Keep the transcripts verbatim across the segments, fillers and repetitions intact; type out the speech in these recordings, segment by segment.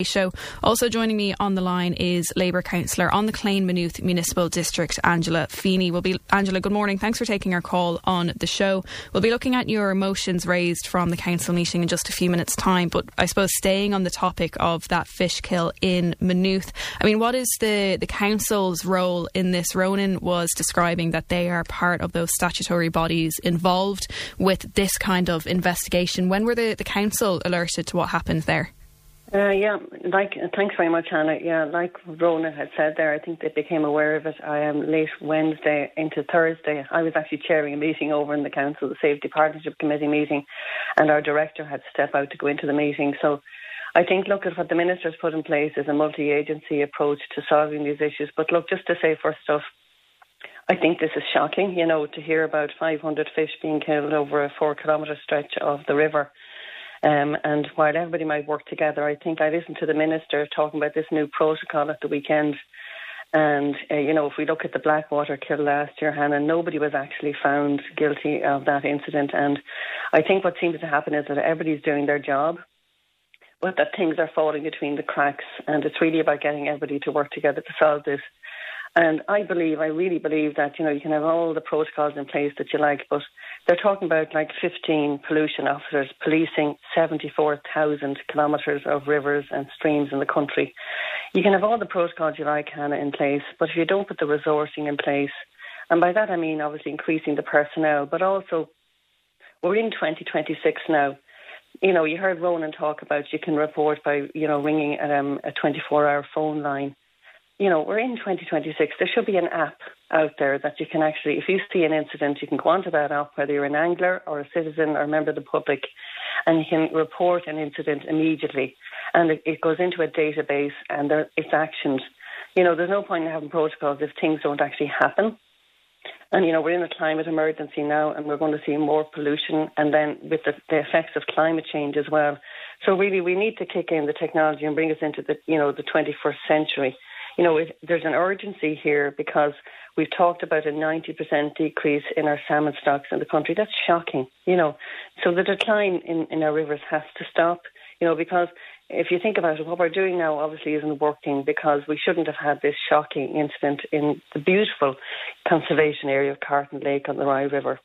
show. Also joining me on the line is Labour councillor on the Clane Maynooth Municipal District, Angela Feeney. We'll be Angela, good morning. Thanks for taking our call on the show. We'll be looking at your motions raised from the council meeting in just a few minutes' time, but I suppose staying on the topic of that fish kill in Maynooth, I mean, what is the, the council's role in this? Ronan was describing that they are part of those statutory bodies involved with this kind of investigation. When were the, the council alerted to what happened there? Uh, yeah, like thanks very much, Hannah. Yeah, like Rona had said there, I think they became aware of it um, late Wednesday into Thursday. I was actually chairing a meeting over in the council, the Safety Partnership Committee meeting, and our director had to step out to go into the meeting. So I think, look, at what the minister's put in place is a multi-agency approach to solving these issues. But look, just to say first off, I think this is shocking, you know, to hear about five hundred fish being killed over a four kilometre stretch of the river. Um, and while everybody might work together, I think I listened to the minister talking about this new protocol at the weekend. And, uh, you know, if we look at the Blackwater kill last year, Hannah, nobody was actually found guilty of that incident. And I think what seems to happen is that everybody's doing their job, but that things are falling between the cracks. And it's really about getting everybody to work together to solve this. And I believe, I really believe that, you know, you can have all the protocols in place that you like, but they're talking about like fifteen pollution officers policing seventy-four thousand kilometres of rivers and streams in the country. You can have all the protocols you like, Hannah, in place, but if you don't put the resourcing in place, and by that I mean obviously increasing the personnel, but also we're in twenty twenty-six now. You know, you heard Ronan talk about you can report by, you know, ringing um, a twenty-four hour phone line. You know, we're in twenty twenty-six. There should be an app out there that you can actually, if you see an incident, you can go onto that app, whether you're an angler or a citizen or a member of the public, and you can report an incident immediately. And it, it goes into a database and there, it's actioned. You know, there's no point in having protocols if things don't actually happen. And, you know, we're in a climate emergency now and we're going to see more pollution and then with the, the effects of climate change as well. So really we need to kick in the technology and bring us into the, you know, the twenty-first century. You know, it, there's an urgency here because we've talked about a ninety percent decrease in our salmon stocks in the country. That's shocking, you know. So the decline in, in our rivers has to stop, you know, because if you think about it, what we're doing now obviously isn't working because we shouldn't have had this shocking incident in the beautiful conservation area of Carton Lake on the Rye River.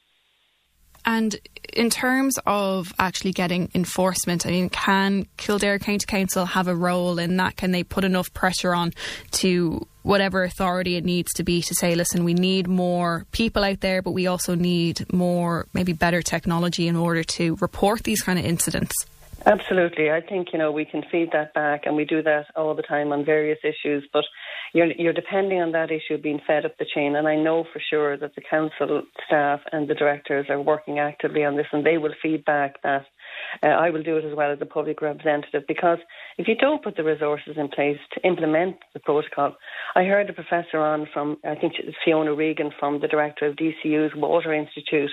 And in terms of actually getting enforcement, I mean, can Kildare County Council have a role in that? Can they put enough pressure on to whatever authority it needs to be to say, listen, we need more people out there, but we also need more, maybe better technology in order to report these kind of incidents? Absolutely. I think, you know, we can feed that back and we do that all the time on various issues, but you're, you're depending on that issue being fed up the chain. And I know for sure that the council staff and the directors are working actively on this and they will feed back that. Uh, I will do it as well as a public representative because if you don't put the resources in place to implement the protocol, I heard a professor on from, I think it's Fiona Regan from the director of D C U's Water Institute.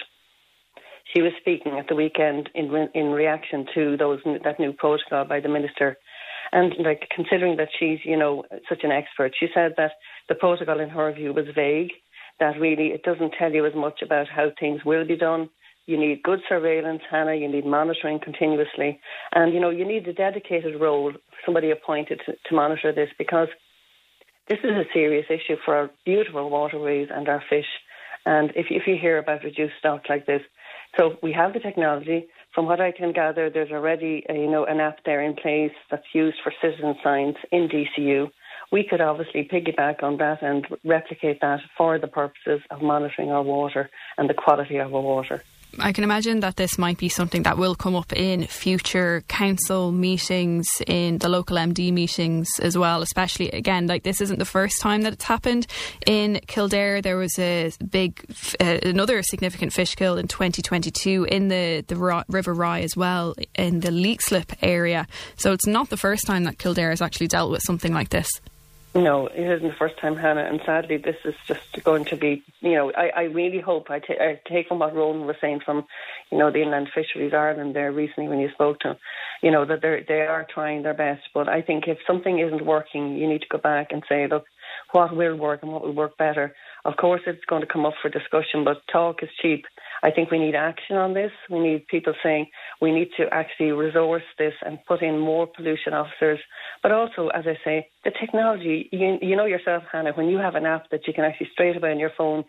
She was speaking at the weekend in in reaction to those that new protocol by the minister. And like considering that she's, you know, such an expert, she said that the protocol in her view was vague, that really it doesn't tell you as much about how things will be done. You need good surveillance, Hannah, you need monitoring continuously. And, you know, you need a dedicated role, somebody appointed to, to monitor this because this is a serious issue for our beautiful waterways and our fish. And if, if you hear about reduced stock like this, so we have the technology. From what I can gather, there's already a, you know, an app there in place that's used for citizen science in D C U. We could obviously piggyback on that and replicate that for the purposes of monitoring our water and the quality of our water. I can imagine that this might be something that will come up in future council meetings, in the local M D meetings as well, especially, again, like this isn't the first time that it's happened in Kildare. There was a big, uh, another significant fish kill in twenty twenty-two in the, the Ra- River Rye as well, in the Leakslip area. So it's not the first time that Kildare has actually dealt with something like this. No, it isn't the first time, Hannah, and sadly this is just going to be, you know, I, I really hope, I, t- I take from what Ronan was saying from, you know, the Inland Fisheries Ireland there recently when you spoke to him, you know, that they they are trying their best, but I think if something isn't working, you need to go back and say, look, what will work and what will work better. Of course it's going to come up for discussion, but talk is cheap. I think we need action on this. We need people saying we need to actually resource this and put in more pollution officers. But also, as I say, the technology, you, you know yourself, Hannah, when you have an app that you can actually straight away on your phone,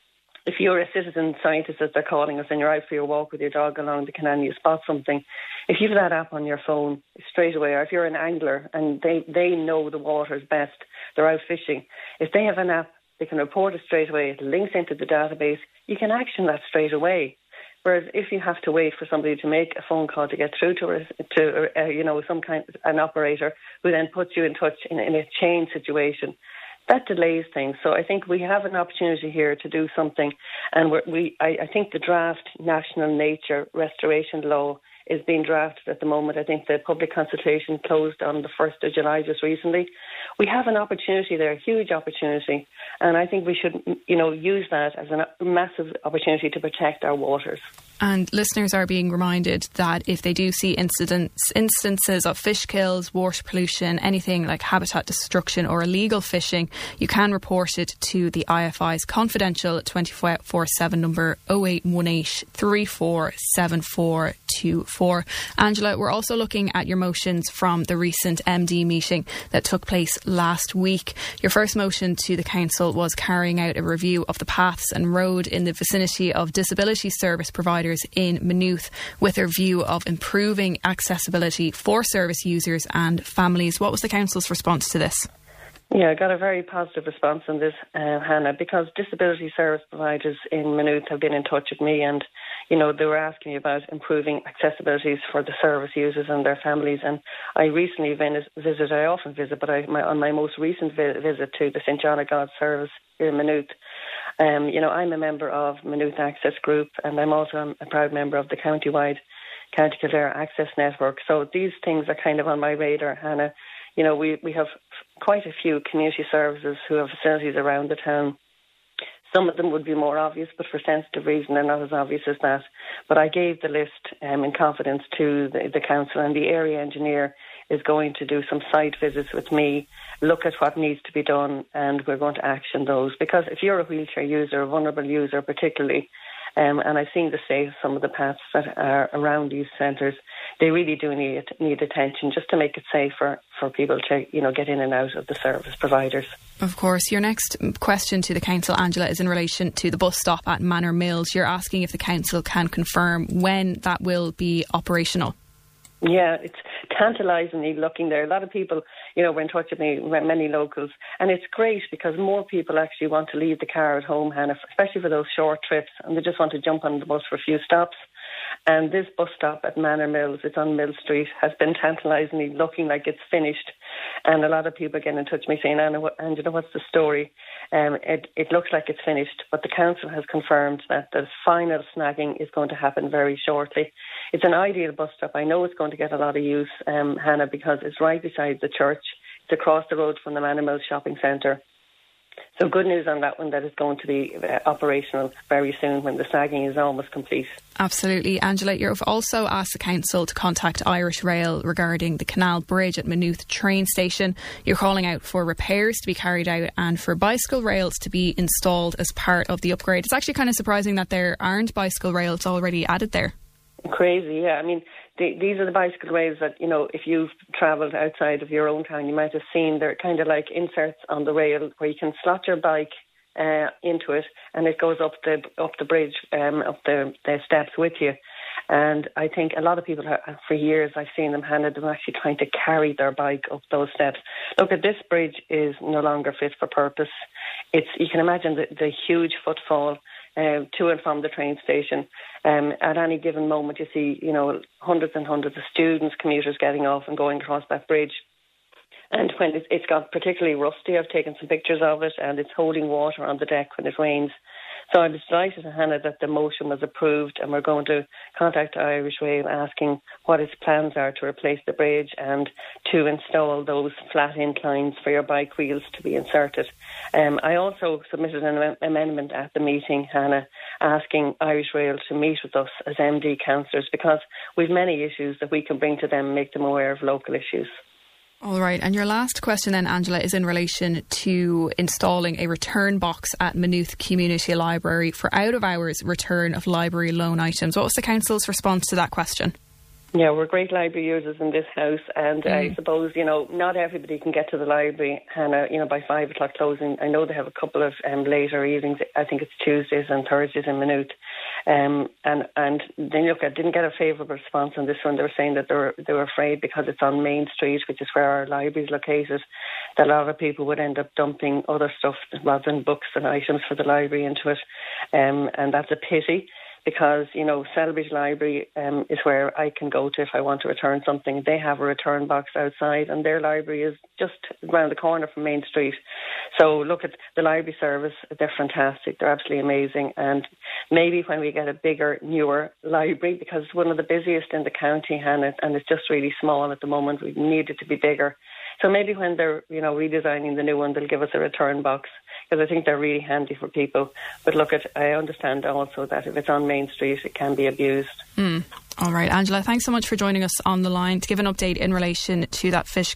if you're a citizen scientist, as they're calling us, and you're out for your walk with your dog along the canal and you spot something, if you have that app on your phone straight away, or if you're an angler and they, they know the waters best, they're out fishing, if they have an app, they can report it straight away, it links into the database, you can action that straight away. Whereas if you have to wait for somebody to make a phone call to get through to, to uh, you know, some kind of an operator who then puts you in touch in, in a chain situation, that delays things. So I think we have an opportunity here to do something. And we're, we, I, I think the draft National Nature Restoration Law is being drafted at the moment. I think the public consultation closed on the first of July just recently. We have an opportunity there, a huge opportunity. And I think we should, you know, use that as a massive opportunity to protect our waters. And listeners are being reminded that if they do see incidents, instances of fish kills, water pollution, anything like habitat destruction or illegal fishing, you can report it to the I F I's confidential twenty-four seven number oh eight one eight, three four seven four two four. Angela, we're also looking at your motions from the recent M D meeting that took place last week. Your first motion to the council was carrying out a review of the paths and road in the vicinity of disability service providers in Maynooth with a view of improving accessibility for service users and families. What was the council's response to this? Yeah, I got a very positive response on this, uh, Hannah, because disability service providers in Maynooth have been in touch with me, and, you know, they were asking me about improving accessibilities for the service users and their families. And I recently visited, I often visit, but I, my, on my most recent vi- visit to the Saint John of God service here in Maynooth, um, you know, I'm a member of Maynooth Access Group, and I'm also a proud member of the county-wide County Kildare Access Network. So these things are kind of on my radar, Hannah. You know, we, we have quite a few community services who have facilities around the town. Some of them would be more obvious, but for sensitive reason, they're not as obvious as that. But I gave the list um, in confidence to the, the council, and the area engineer is going to do some site visits with me, look at what needs to be done, and we're going to action those. Because if you're a wheelchair user, a vulnerable user particularly, Um, and I've seen the state of some of the paths that are around these centres, they really do need need attention just to make it safe for, for people to, you know, get in and out of the service providers. Of course. Your next question to the council, Angela, is in relation to the bus stop at Manor Mills. You're asking if the council can confirm when that will be operational. Yeah, it's tantalisingly looking there. A lot of people, you know, were in touch with me, many locals, and it's great because more people actually want to leave the car at home, Hannah, especially for those short trips, and they just want to jump on the bus for a few stops. And this bus stop at Manor Mills, it's on Mill Street, has been tantalisingly looking like it's finished. And a lot of people are getting in touch with me saying, Anna, what, Angela, what's the story? Um, it, it looks like it's finished, but the council has confirmed that the final snagging is going to happen very shortly. It's an ideal bus stop. I know it's going to get a lot of use, um, Hannah, because it's right beside the church. It's across the road from the Manor Mills shopping centre. So good news on that one, that it's going to be uh, operational very soon when the snagging is almost complete. Absolutely. Angela, you've also asked the council to contact Irish Rail regarding the Canal Bridge at Maynooth train station. You're calling out for repairs to be carried out and for bicycle rails to be installed as part of the upgrade. It's actually kind of surprising that there aren't bicycle rails already added there. Crazy, yeah. I mean, the, these are the bicycle rails that, you know, if you've travelled outside of your own town, you might have seen. They're kind of like inserts on the rail where you can slot your bike uh, into it, and it goes up the up the bridge, um, up the, the steps with you. And I think a lot of people, are, for years, I've seen them, Hannah, they're actually trying to carry their bike up those steps. Look, at this bridge is no longer fit for purpose. It's, you can imagine the, the huge footfall Uh, to and from the train station. Um, at any given moment, you see, you know, hundreds and hundreds of students, commuters getting off and going across that bridge. And when it's, it's got particularly rusty, I've taken some pictures of it, and it's holding water on the deck when it rains. So I was delighted, Hannah, that the motion was approved, and we're going to contact Irish Rail asking what its plans are to replace the bridge and to install those flat inclines for your bike wheels to be inserted. Um, I also submitted an am- amendment at the meeting, Hannah, asking Irish Rail to meet with us as M D councillors, because we've many issues that we can bring to them and make them aware of local issues. All right, and your last question then, Angela, is in relation to installing a return box at Maynooth Community Library for out-of-hours return of library loan items. What was the council's response to that question? Yeah, we're great library users in this house, and mm. I suppose, you know, not everybody can get to the library, Hannah, you know, by five o'clock closing. I know they have a couple of um, later evenings. I think it's Tuesdays and Thursdays in Maynooth. Um, and, and then look, I didn't get a favourable response on this one. They were saying that they were, they were afraid because it's on Main Street, which is where our library is located, that a lot of people would end up dumping other stuff rather than books and items for the library into it. Um, and that's a pity. Because, you know, Selbridge Library um, is where I can go to if I want to return something. They have a return box outside, and their library is just around the corner from Main Street. So look at the library service. They're fantastic. They're absolutely amazing. And maybe when we get a bigger, newer library, because it's one of the busiest in the county, Hannah, and it's just really small at the moment. We need it to be bigger. So maybe when they're, you know, redesigning the new one, they'll give us a return box, because I think they're really handy for people. But look, at I understand also that if it's on Main Street, it can be abused. Mm. All right, Angela, thanks so much for joining us on the line to give an update in relation to that fish